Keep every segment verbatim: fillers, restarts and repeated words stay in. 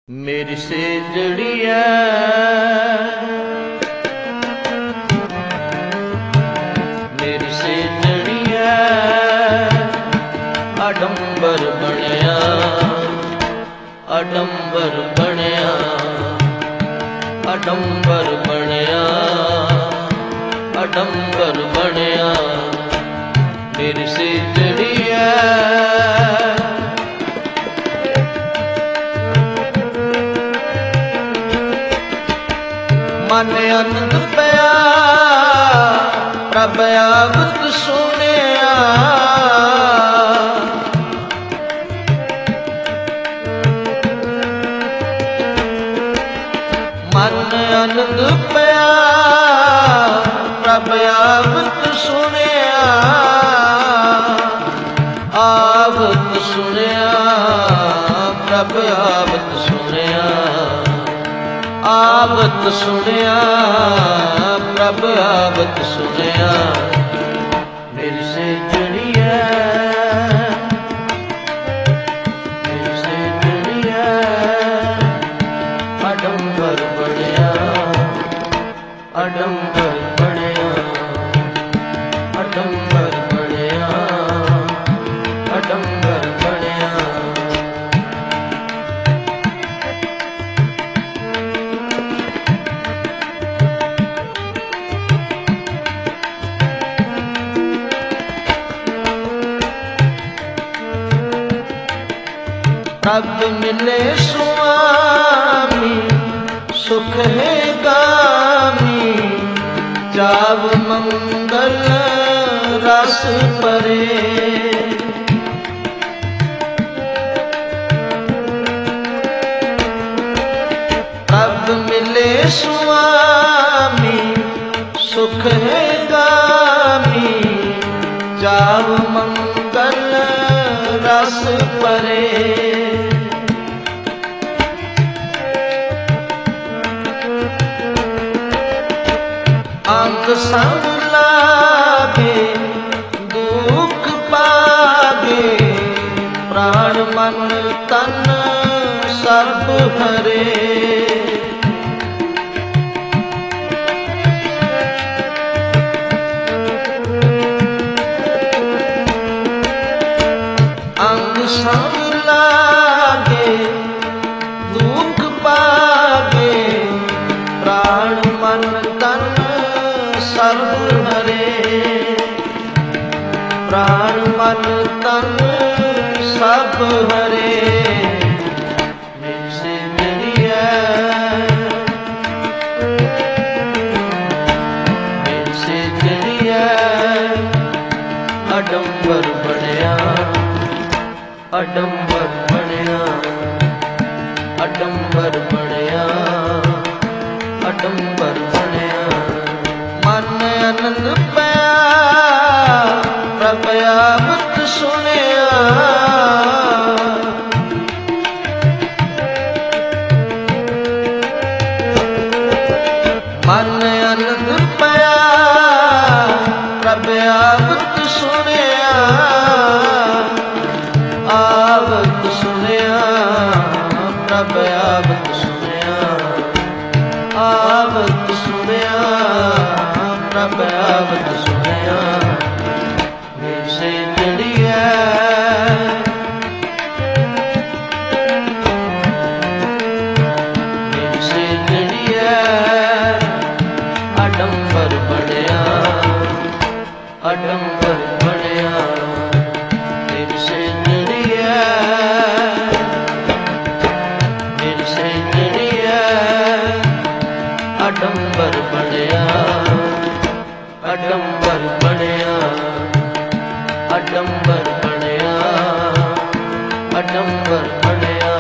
मेरी सेजड़िया मेरी सेजड़िया आडंबर बनया आडंबर बनया आडंबर बनया आडंबर बनया मेरी सेजड़िया मन आनंद पया प्रभ आवत सुनिया मन आनंद पया प्रभ आवत सुनिया आवत सुनिया प्रभ आवत सुनिया आवत सुनिया प्रभ आवत सुनिया मेरी सेजड़िया मेरी सेजड़िया आडंबर बनया आडंबर बनया आडंबर बनया आडंबर बनया प्रभ मिले स्वामी सुख है गामी जाव मंगल रस परे प्रभ मिले स्वामी सुख है गामी जाव मंगल रस परे अंग संग लागे दुख पागे प्राण मन तन सब हरे अंग संग लागे दुख पागे प्राण मन तन सब हरे प्राण मन तन सब हरे मेरी सेजड़िया मेरी सेजड़िया आडंबर बनया आडंबर बनया आडंबर बनया आडंबर बनया मन आनंद पया प्रभ आवत सुनिया मन आनंद पया प्रभ आवत सुनिया आवत सुनिया प्रभ आवत सुनिया आवत सुनिया प्रभ आवत सुनिया मेरी सेजड़िया मेरी सेजड़िया आडंबर बनया आडंबर बनया मेरी सेजड़िया मेरी सेजड़िया आडंबर बनया आडंबर बनया आडंबर बनया आडंबर बनया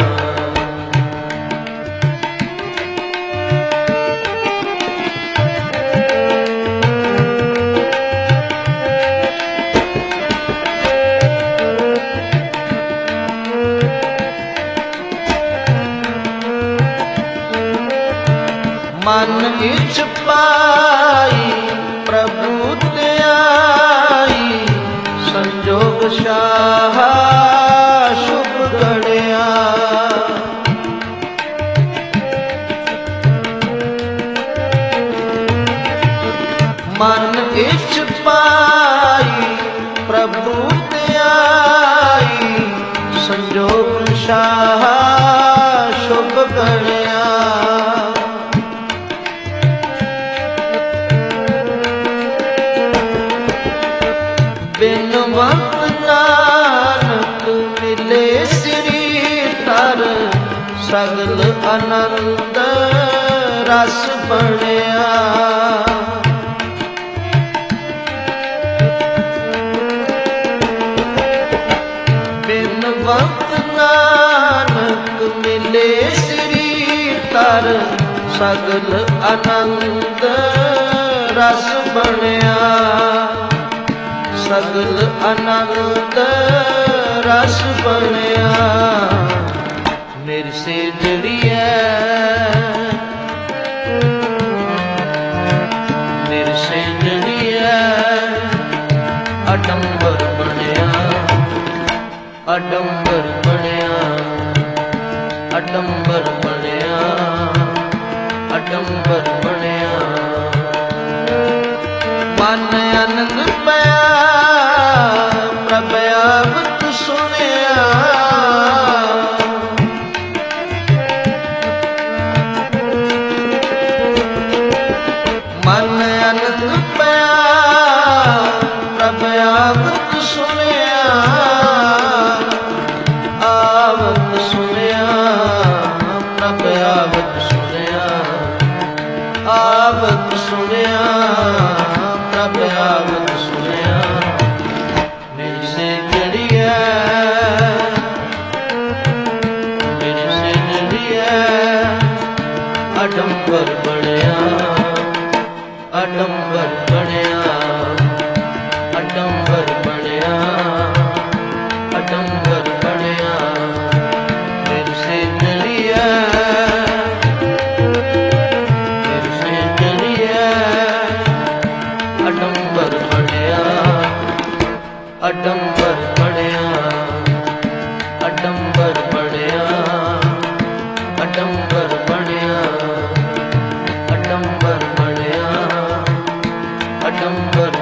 मन इच पाई प्रभु ते आई संजोग शाह शुभ गढ़िया ਮਨ ਇਛ ਪਾਈ ਪ੍ਰਭੂ ਤੇ ਆਈ, ਸੰਜੋਗ ਸ਼ਾਹ ਸ਼ੁਭ ਗਣਿਆ। ਬਿਨਵੰਤ ਨਾਨਕ ਮਿਲੇ ਸ੍ਰੀ ਧਰ, ਸਗਲ ਆਨੰਦ ਰਸ ਬਣਿਆ। ਬਿਨਵੰਤ ਨਾਨਕ ਮਿਲੇ ਸ੍ਰੀ ਧਰ, ਸਗਲ ਆਨੰਦ ਰਸ ਬਣਿਆ। ਸਗਲ ਆਨੰਦ ਰਸ ਬਣਿਆ। ਮੇਰੀ ਸੇਜੜੀਐ ਮੇਰੀ ਸੇਜੜੀਐ, ਅਡੰਬਰ ਬਣਿਆ ਅਡੰਬਰ ਬਣਿਆ ਅਡੰਬਰ ਬਣਿਆ ਅਡੰਬਰ ਬਣਿਆ। ਮਨ ਆਨੰਦ ਪਿਆ ਪ੍ਰਭ ਆਵਤ ਸੁਣਿਆ। ਮਨ ਆਨੰਦ ਪਿਆ ਪ੍ਰਭ ਆਵਤ ਸੁਣਿਆ। ਆਵਤ ਸੁਣਿਆ ਪ੍ਰਭ ਆਵਤ ਸੁਣਿਆ। ਆਵਤ ਸੁਣਿਆ ਪ੍ਰਭ ਆਵਤ ਸੁਣਿਆ। ਮੇਰੀ ਸੇਜੜੀਐ ਮੇਰੀ ਸੇਜੜੀਐ, ਅਡੰਬਰ ਬਣਿਆ ਅਡੰਬਰ ਬਣਿਆ ਅਡੰਬਰ ਬਣਿਆ ਅਡੰਬਰ ਬਣਿਆ। ਮੇਰੀ ਸੇਜੜੀਐ ਮੇਰੀ ਸੇਜੜੀਐ, ਅਡੰਬਰ ਬਣਿਆ ਅਡੰਬਰ ਬਣਿਆ ਅਡੰਬਰ ਬਣਿਆ ਅਡੰਬਰ ਬਣਿਆ ਅਡੰਬਰ ਬਣਿਆ ਅਡੰਬਰ